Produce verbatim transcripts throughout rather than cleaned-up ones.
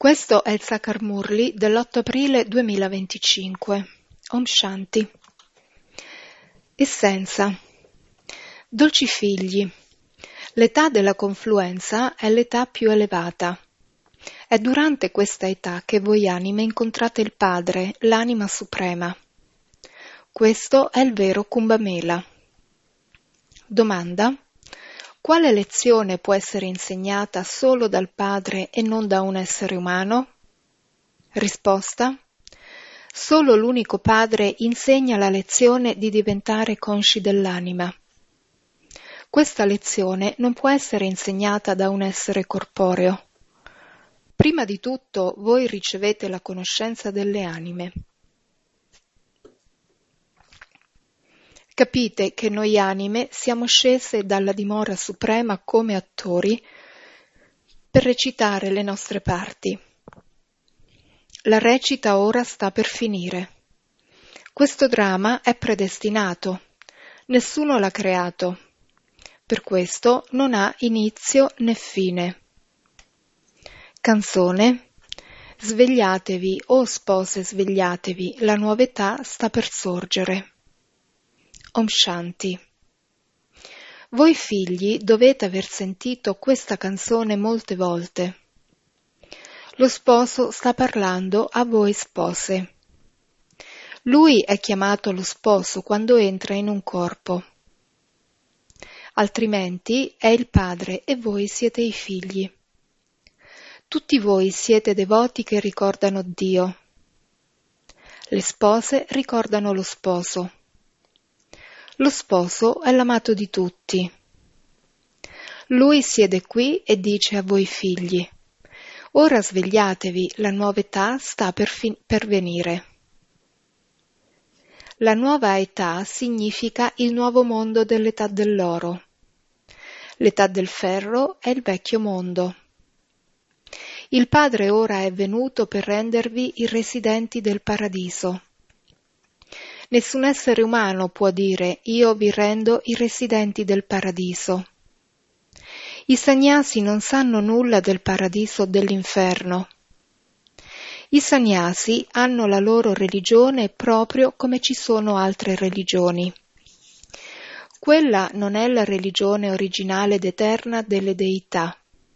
Questo è il Sakar Murli dell'otto aprile duemilaventicinque. Om Shanti. Essenza. Dolci figli, l'età della confluenza è l'età più elevata. È durante questa età che voi anime incontrate il Padre, l'anima suprema. Questo è il vero Kumbh Mela. Domanda. Quale lezione può essere insegnata solo dal Padre e non da un essere umano? Risposta. Solo l'unico Padre insegna la lezione di diventare consci dell'anima. Questa lezione non può essere insegnata da un essere corporeo. Prima di tutto voi ricevete la conoscenza delle anime. Capite che noi anime siamo scese dalla dimora suprema come attori per recitare le nostre parti. La recita ora sta per finire. Questo dramma è predestinato. Nessuno l'ha creato. Per questo non ha inizio né fine. Canzone. Svegliatevi, o spose svegliatevi, la nuova età sta per sorgere. Om Shanti. Voi figli dovete aver sentito questa canzone molte volte. Lo sposo sta parlando a voi spose. Lui è chiamato lo sposo quando entra in un corpo. Altrimenti è il padre e voi siete i figli. Tutti voi siete devoti che ricordano Dio. Le spose ricordano lo sposo. Lo sposo è l'amato di tutti. Lui siede qui e dice a voi figli: ora svegliatevi, la nuova età sta per, fin- per venire. La nuova età significa il nuovo mondo dell'età dell'oro. L'età del ferro è il vecchio mondo. Il Padre ora è venuto per rendervi i residenti del paradiso. Nessun essere umano può dire io vi rendo i residenti del paradiso. I sannyasi non sanno nulla del paradiso o dell'inferno. I sannyasi hanno la loro religione proprio come ci sono altre religioni. Quella non è la religione originale ed eterna delle deità.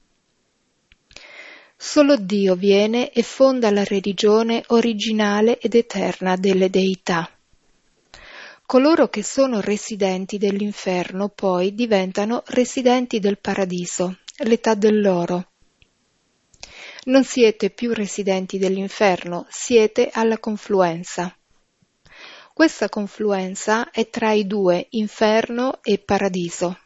Solo Dio viene e fonda la religione originale ed eterna delle deità. Coloro che sono residenti dell'inferno poi diventano residenti del paradiso, l'età dell'oro. Non siete più residenti dell'inferno, siete alla confluenza. Questa confluenza è tra i due, inferno e paradiso.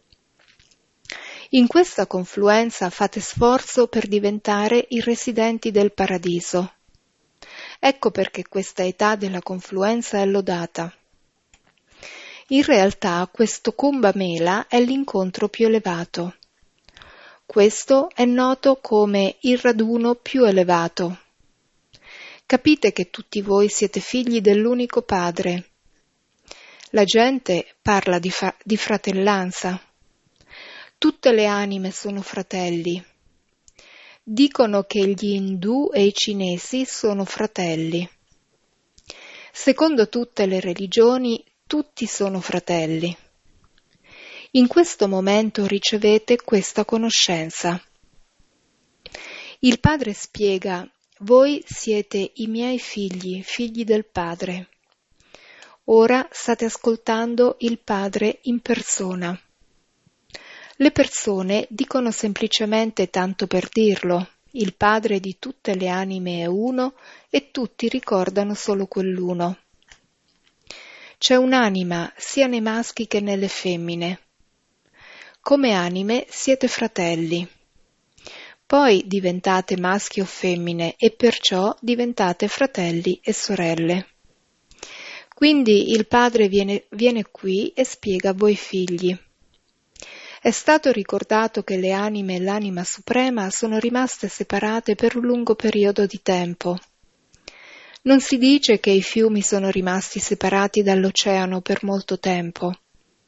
In questa confluenza fate sforzo per diventare i residenti del paradiso. Ecco perché questa età della confluenza è lodata. In realtà questo Kumbh Mela è l'incontro più elevato. Questo è noto come il raduno più elevato. Capite che tutti voi siete figli dell'unico Padre. La gente parla di, fa- di fratellanza. Tutte le anime sono fratelli. Dicono che gli indù e i cinesi sono fratelli. Secondo tutte le religioni, tutti sono fratelli. In questo momento ricevete questa conoscenza. Il Padre spiega: voi siete i miei figli, figli del Padre. Ora state ascoltando il Padre in persona. Le persone dicono semplicemente tanto per dirlo: il Padre di tutte le anime è uno e tutti ricordano solo quell'uno. C'è un'anima sia nei maschi che nelle femmine. Come anime siete fratelli. Poi diventate maschi o femmine e perciò diventate fratelli e sorelle. Quindi il Padre viene, viene qui e spiega a voi figli. È stato ricordato che le anime e l'anima suprema sono rimaste separate per un lungo periodo di tempo. Non si dice che i fiumi sono rimasti separati dall'oceano per molto tempo.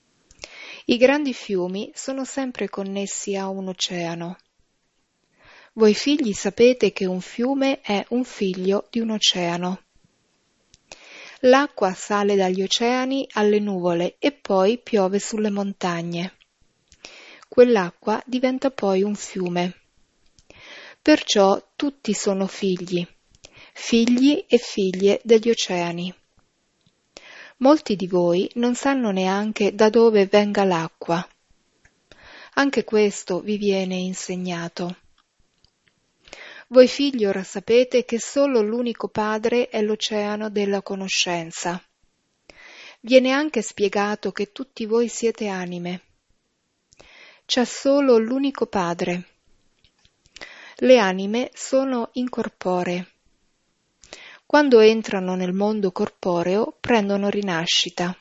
I grandi fiumi sono sempre connessi a un oceano. Voi figli sapete che un fiume è un figlio di un oceano. L'acqua sale dagli oceani alle nuvole e poi piove sulle montagne. Quell'acqua diventa poi un fiume. Perciò tutti sono figli, figli e figlie degli oceani. Molti di voi non sanno neanche da dove venga l'acqua. Anche questo vi viene insegnato. Voi figli ora sapete che solo l'unico Padre è l'oceano della conoscenza. Viene anche spiegato che tutti voi siete anime. C'è solo l'unico Padre. Le anime sono incorporee. Quando entrano nel mondo corporeo prendono rinascita.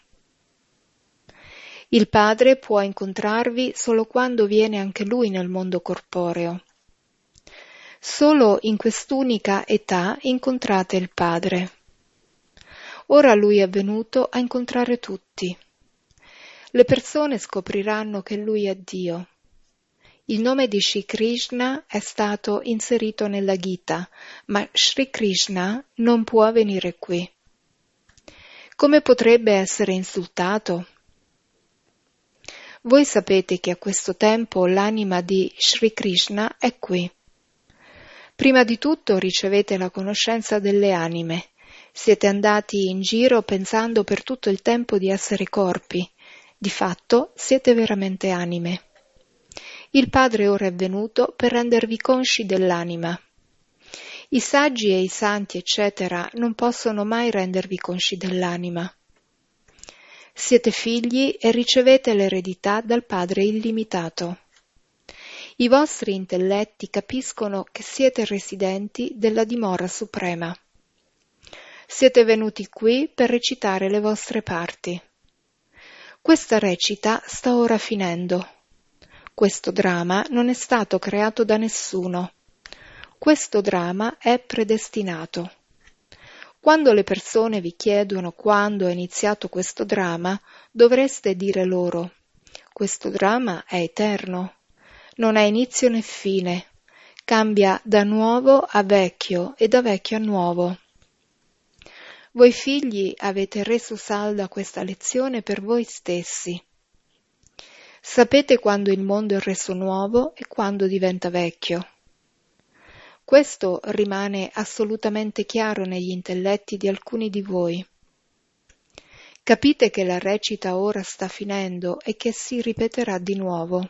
Il Padre può incontrarvi solo quando viene anche Lui nel mondo corporeo. Solo in quest'unica età incontrate il Padre. Ora Lui è venuto a incontrare tutti. Le persone scopriranno che Lui è Dio. Il nome di Shri Krishna è stato inserito nella Gita, ma Shri Krishna non può venire qui. Come potrebbe essere insultato? Voi sapete che a questo tempo l'anima di Shri Krishna è qui. Prima di tutto ricevete la conoscenza delle anime. Siete andati in giro pensando per tutto il tempo di essere corpi. Di fatto siete veramente anime. Il Padre ora è venuto per rendervi consci dell'anima. I saggi e i santi, eccetera, non possono mai rendervi consci dell'anima. Siete figli e ricevete l'eredità dal Padre illimitato. I vostri intelletti capiscono che siete residenti della dimora suprema. Siete venuti qui per recitare le vostre parti. Questa recita sta ora finendo. Questo dramma non è stato creato da nessuno. Questo dramma è predestinato. Quando le persone vi chiedono quando è iniziato questo dramma, dovreste dire loro: questo dramma è eterno, non ha inizio né fine, cambia da nuovo a vecchio e da vecchio a nuovo. Voi figli avete reso salda questa lezione per voi stessi. Sapete quando il mondo è reso nuovo e quando diventa vecchio. Questo rimane assolutamente chiaro negli intelletti di alcuni di voi. Capite che la recita ora sta finendo e che si ripeterà di nuovo.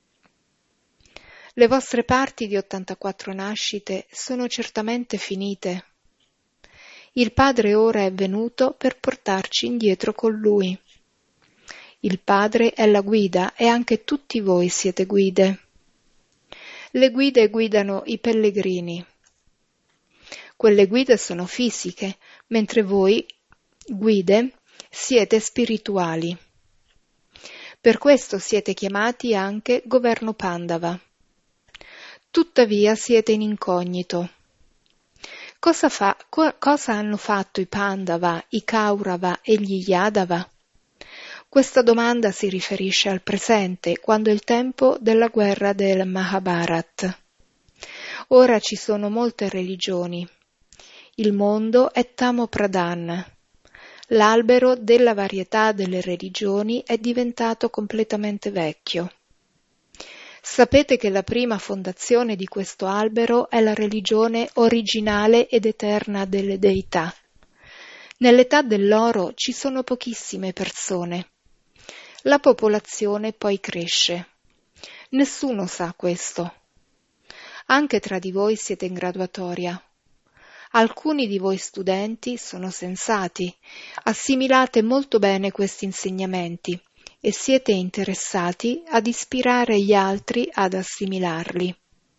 Le vostre parti di ottantaquattro nascite sono certamente finite. Il Padre ora è venuto per portarci indietro con Lui. Il Padre è la guida e anche tutti voi siete guide. Le guide guidano i pellegrini. Quelle guide sono fisiche, mentre voi, guide, siete spirituali. Per questo siete chiamati anche governo Pandava. Tuttavia siete in incognito. Cosa, fa, co- cosa hanno fatto i Pandava, i Kaurava e gli Yadava? Questa domanda si riferisce al presente, quando è il tempo della guerra del Mahabharat. Ora ci sono molte religioni. Il mondo è Tamo Pradhan. L'albero della varietà delle religioni è diventato completamente vecchio. Sapete che la prima fondazione di questo albero è la religione originale ed eterna delle deità. Nell'età dell'oro ci sono pochissime persone. La popolazione poi cresce. Nessuno sa questo. Anche tra di voi siete in graduatoria. Alcuni di voi studenti sono sensati, assimilate molto bene questi insegnamenti e siete interessati ad ispirare gli altri ad assimilarli.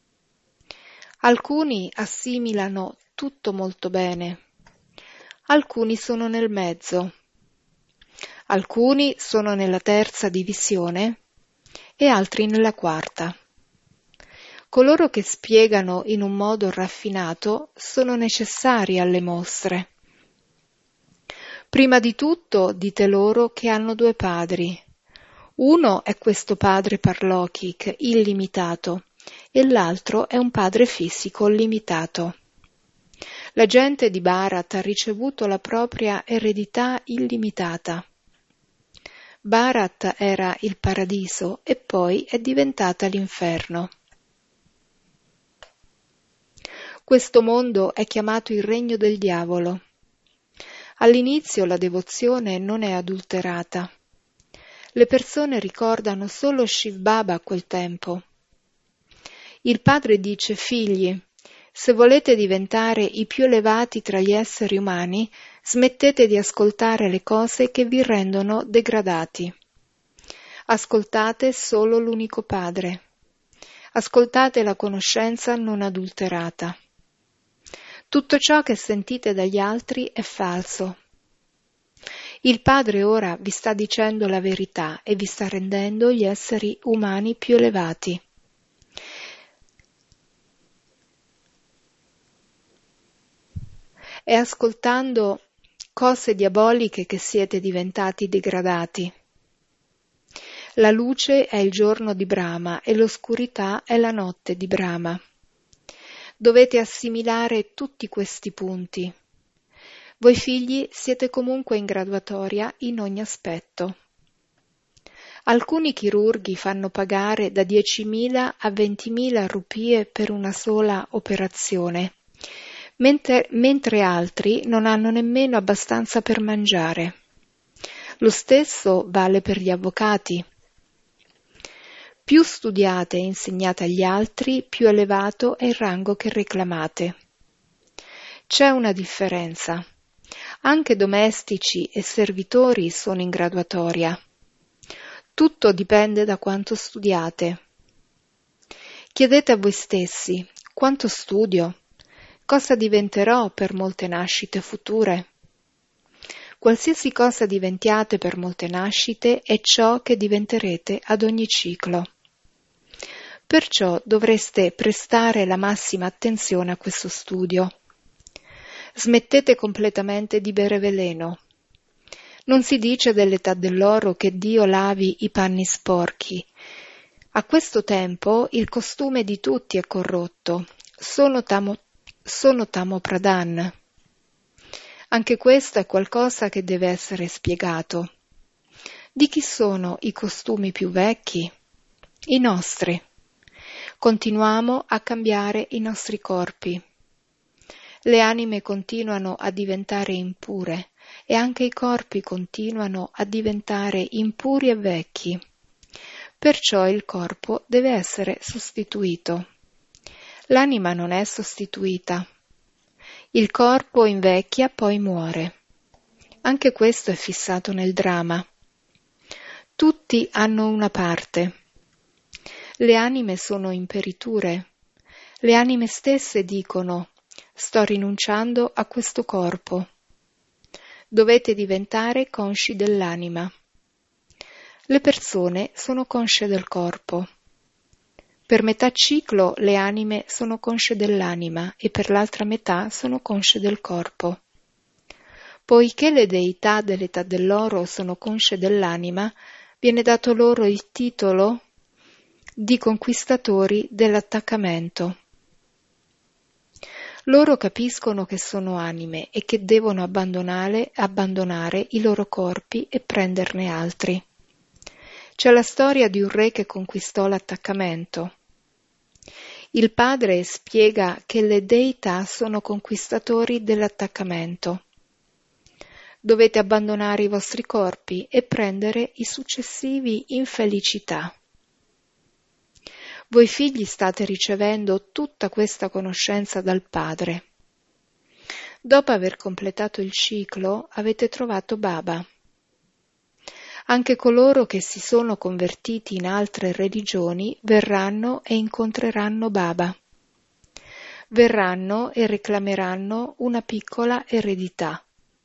Alcuni assimilano tutto molto bene, alcuni sono nel mezzo, alcuni sono nella terza divisione e altri nella quarta. Coloro che spiegano in un modo raffinato sono necessari alle mostre. Prima di tutto dite loro che hanno due padri. Uno è questo padre Parlokik, illimitato, e l'altro è un padre fisico limitato. La gente di Bharat ha ricevuto la propria eredità illimitata. Bharat era il paradiso e poi è diventata l'inferno. Questo mondo è chiamato il regno del diavolo. All'inizio la devozione non è adulterata. Le persone ricordano solo Shiv Baba a quel tempo. Il padre dice: figli, se volete diventare i più elevati tra gli esseri umani, smettete di ascoltare le cose che vi rendono degradati. Ascoltate solo l'unico padre. Ascoltate la conoscenza non adulterata. Tutto ciò che sentite dagli altri è falso. Il Padre ora vi sta dicendo la verità e vi sta rendendo gli esseri umani più elevati. È ascoltando cose diaboliche che siete diventati degradati. La luce è il giorno di Brahma e l'oscurità è la notte di Brahma. Dovete assimilare tutti questi punti. Voi figli siete comunque in graduatoria in ogni aspetto. Alcuni chirurghi fanno pagare da diecimila a ventimila rupie per una sola operazione, mentre, mentre altri non hanno nemmeno abbastanza per mangiare. Lo stesso vale per gli avvocati. Più studiate e insegnate agli altri, più elevato è il rango che reclamate. C'è una differenza. Anche domestici e servitori sono in graduatoria. Tutto dipende da quanto studiate. Chiedete a voi stessi: quanto studio? Cosa diventerò per molte nascite future? Qualsiasi cosa diventiate per molte nascite è ciò che diventerete ad ogni ciclo. Perciò dovreste prestare la massima attenzione a questo studio. Smettete completamente di bere veleno. Non si dice dell'età dell'oro che Dio lavi i panni sporchi. A questo tempo il costume di tutti è corrotto. Sono tamo, sono tamo pradhan. Anche questo è qualcosa che deve essere spiegato. Di chi sono i costumi più vecchi? I nostri. Continuiamo a cambiare i nostri corpi. Le anime continuano a diventare impure e anche i corpi continuano a diventare impuri e vecchi. Perciò il corpo deve essere sostituito. L'anima non è sostituita. Il corpo invecchia, poi muore. Anche questo è fissato nel dramma. Tutti hanno una parte. Le anime sono imperiture. Le anime stesse dicono: sto rinunciando a questo corpo. Dovete diventare consci dell'anima. Le persone sono consce del corpo. Per metà ciclo le anime sono consce dell'anima e per l'altra metà sono consce del corpo. Poiché le deità dell'età dell'oro sono consce dell'anima, viene dato loro il titolo di conquistatori dell'attaccamento. Loro capiscono che sono anime e che devono abbandonare, abbandonare i loro corpi e prenderne altri. C'è la storia di un re che conquistò l'attaccamento. Il padre spiega che le deità sono conquistatori dell'attaccamento. Dovete abbandonare i vostri corpi e prendere i successivi in felicità. Voi figli state ricevendo tutta questa conoscenza dal Padre. Dopo aver completato il ciclo, avete trovato Baba. Anche coloro che si sono convertiti in altre religioni verranno e incontreranno Baba. Verranno e reclameranno una piccola eredità.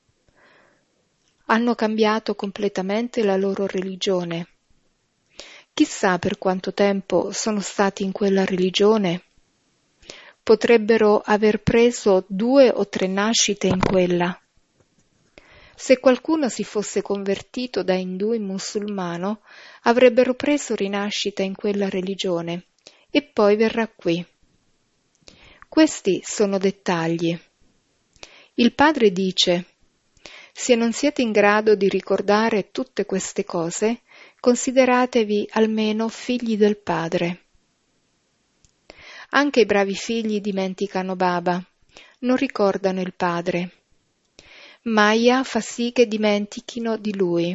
Hanno cambiato completamente la loro religione. Chissà per quanto tempo sono stati in quella religione. Potrebbero aver preso due o tre nascite in quella. Se qualcuno si fosse convertito da indù in musulmano, avrebbero preso rinascita in quella religione e poi verrà qui. Questi sono dettagli. Il padre dice: se non siete in grado di ricordare tutte queste cose, consideratevi almeno figli del padre. Anche i bravi figli dimenticano Baba, non ricordano il padre. Maya fa sì che dimentichino di lui.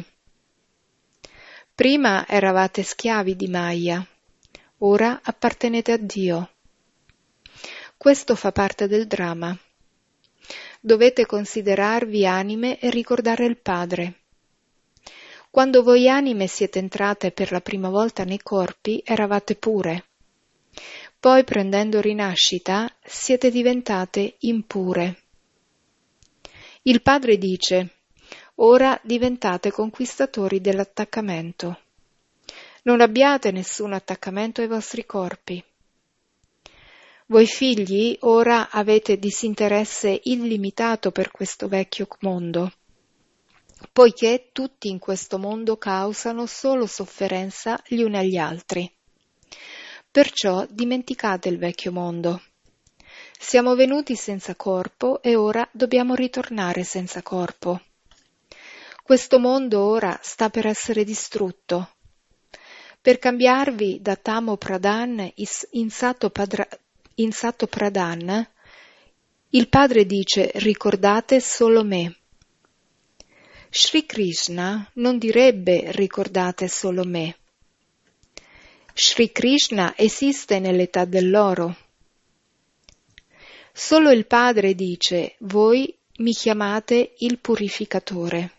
Prima eravate schiavi di Maya, ora appartenete a Dio. Questo fa parte del dramma. Dovete considerarvi anime e ricordare il Padre. Quando voi anime siete entrate per la prima volta nei corpi, eravate pure. Poi, prendendo rinascita, siete diventate impure. Il Padre dice: ora diventate conquistatori dell'attaccamento. Non abbiate nessun attaccamento ai vostri corpi. Voi figli ora avete disinteresse illimitato per questo vecchio mondo, poiché tutti in questo mondo causano solo sofferenza gli uni agli altri. Perciò dimenticate il vecchio mondo. Siamo venuti senza corpo e ora dobbiamo ritornare senza corpo. Questo mondo ora sta per essere distrutto. Per cambiarvi da Tamo Pradhan in Sato Padra In Sato Pradhan, il padre dice: ricordate solo me. Sri Krishna non direbbe ricordate solo me. Sri Krishna esiste nell'età dell'oro. Solo il padre dice: voi mi chiamate il purificatore.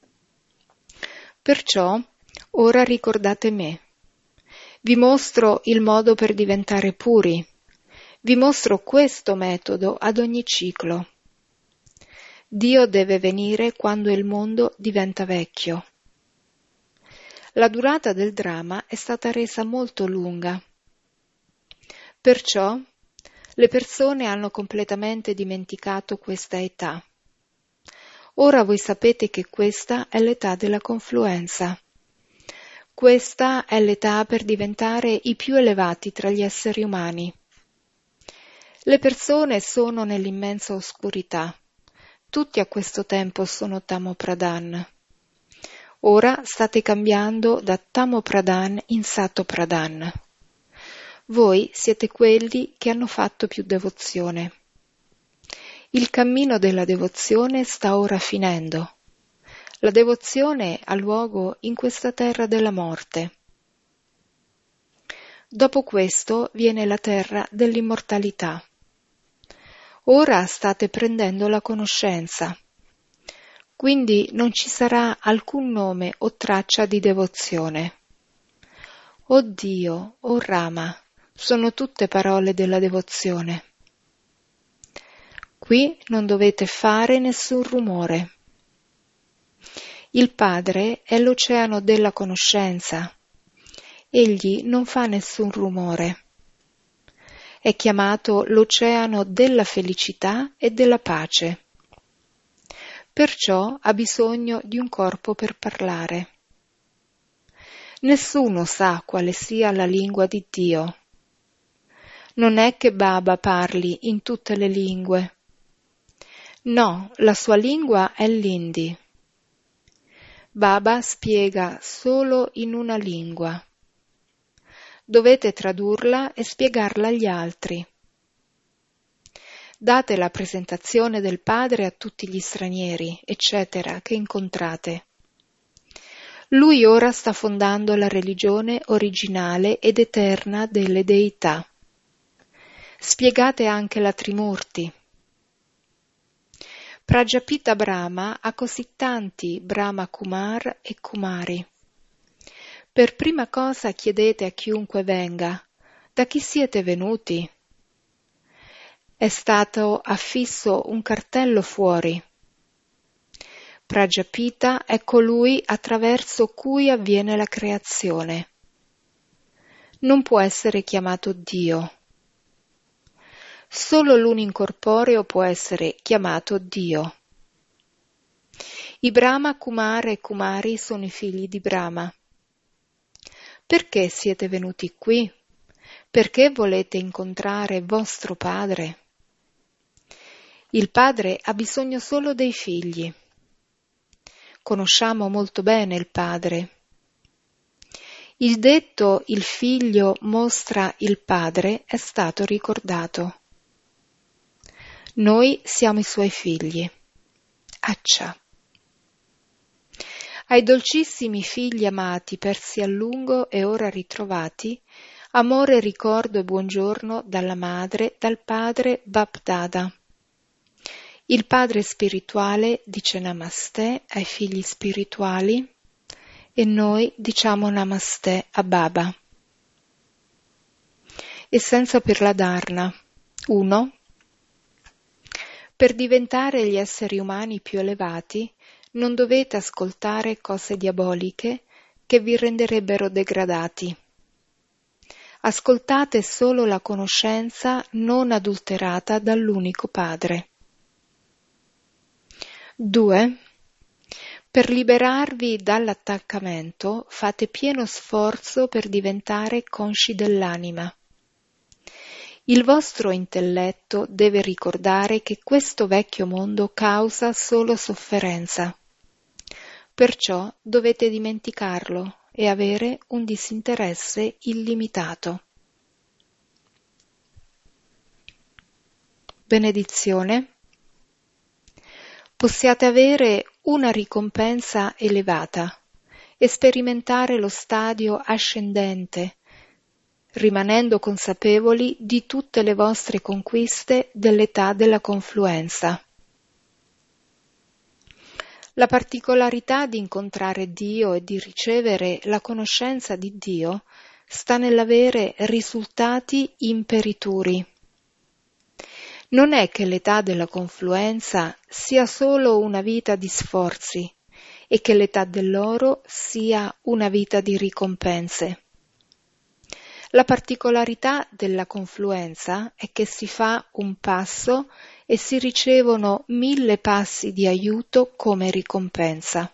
Perciò ora ricordate me. Vi mostro il modo per diventare puri. Vi mostro questo metodo ad ogni ciclo. Dio deve venire quando il mondo diventa vecchio. La durata del dramma è stata resa molto lunga. Perciò le persone hanno completamente dimenticato questa età. Ora voi sapete che questa è l'età della confluenza. Questa è l'età per diventare i più elevati tra gli esseri umani. Le persone sono nell'immensa oscurità. Tutti a questo tempo sono Tamo Pradhan. Ora state cambiando da Tamo Pradhan in Sato Pradhan. Voi siete quelli che hanno fatto più devozione. Il cammino della devozione sta ora finendo. La devozione ha luogo in questa terra della morte. Dopo questo viene la terra dell'immortalità. Ora state prendendo la conoscenza, quindi non ci sarà alcun nome o traccia di devozione. O Dio, o Rama, sono tutte parole della devozione. Qui non dovete fare nessun rumore. Il Padre è l'oceano della conoscenza. Egli non fa nessun rumore. È chiamato l'oceano della felicità e della pace. Perciò ha bisogno di un corpo per parlare. Nessuno sa quale sia la lingua di Dio. Non è che Baba parli in tutte le lingue. No, la sua lingua è l'Indi. Baba spiega solo in una lingua. Dovete tradurla e spiegarla agli altri. Date la presentazione del Padre a tutti gli stranieri, eccetera, che incontrate. Lui ora sta fondando la religione originale ed eterna delle deità. Spiegate anche la Trimurti. Prajapita Brahma ha così tanti Brahma Kumar e Kumari. Per prima cosa chiedete a chiunque venga: da chi siete venuti? È stato affisso un cartello fuori. Prajapita è colui attraverso cui avviene la creazione. Non può essere chiamato Dio. Solo l'unincorporeo può essere chiamato Dio. I Brahma Kumar e Kumari sono i figli di Brahma. Perché siete venuti qui? Perché volete incontrare vostro padre? Il padre ha bisogno solo dei figli. Conosciamo molto bene il padre. Il detto "il figlio mostra il padre" è stato ricordato. Noi siamo i suoi figli. Accia. Ai dolcissimi figli amati persi a lungo e ora ritrovati, amore, ricordo e buongiorno dalla madre, dal padre Bapdada. Il padre spirituale dice Namaste ai figli spirituali e noi diciamo Namaste a Baba. Essenza per la Dharna. uno. Per diventare gli esseri umani più elevati, non dovete ascoltare cose diaboliche che vi renderebbero degradati. Ascoltate solo la conoscenza non adulterata dall'unico Padre. due. Per liberarvi dall'attaccamento fate pieno sforzo per diventare consci dell'anima. Il vostro intelletto deve ricordare che questo vecchio mondo causa solo sofferenza. Perciò dovete dimenticarlo e avere un disinteresse illimitato. Benedizione. Possiate avere una ricompensa elevata e sperimentare lo stadio ascendente, rimanendo consapevoli di tutte le vostre conquiste dell'età della confluenza. La particolarità di incontrare Dio e di ricevere la conoscenza di Dio sta nell'avere risultati imperituri. Non è che l'età della confluenza sia solo una vita di sforzi e che l'età dell'oro sia una vita di ricompense. La particolarità della confluenza è che si fa un passo e si ricevono mille passi di aiuto come ricompensa.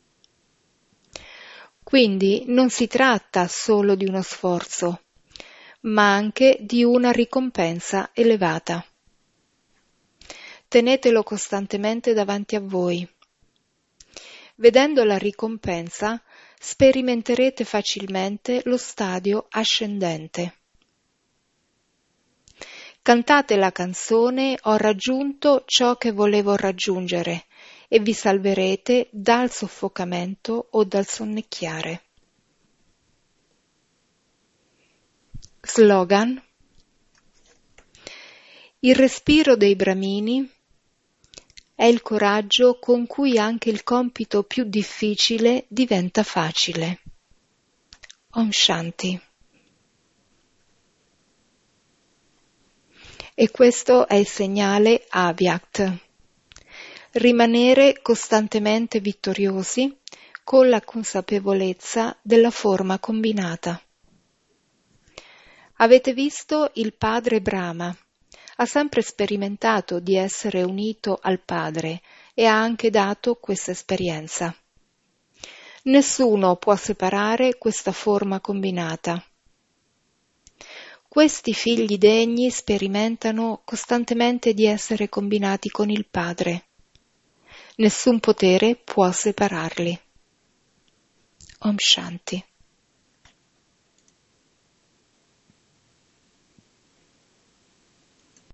Quindi non si tratta solo di uno sforzo, ma anche di una ricompensa elevata. Tenetelo costantemente davanti a voi. Vedendo la ricompensa, sperimenterete facilmente lo stadio ascendente. Cantate la canzone "Ho raggiunto ciò che volevo raggiungere" e vi salverete dal soffocamento o dal sonnecchiare. Slogan: il respiro dei Brahmini è il coraggio con cui anche il compito più difficile diventa facile. Om Shanti. E questo è il segnale Avyakt. Rimanere costantemente vittoriosi con la consapevolezza della forma combinata. Avete visto il padre Brahma. Ha sempre sperimentato di essere unito al Padre e ha anche dato questa esperienza. Nessuno può separare questa forma combinata. Questi figli degni sperimentano costantemente di essere combinati con il Padre. Nessun potere può separarli. Om Shanti.